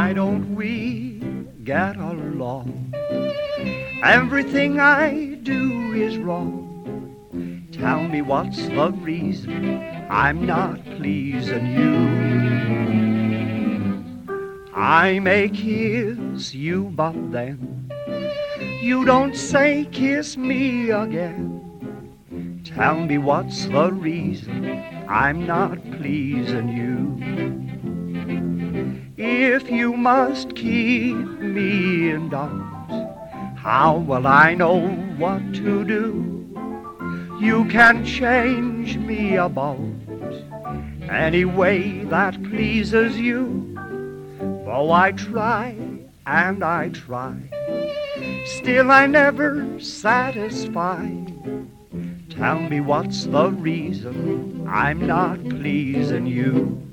Why don't we get along? Everything I do is wrong. Tell me what's the reason I'm not pleasing you. I may kiss you, but then you don't say kiss me again. Tell me what's the reason I'm not pleasing you. If you must keep me indoors, how will I know what to do? You can change me about any way that pleases you. Though I try and I try, still I never satisfy. Tell me what's the reason I'm not pleasing you.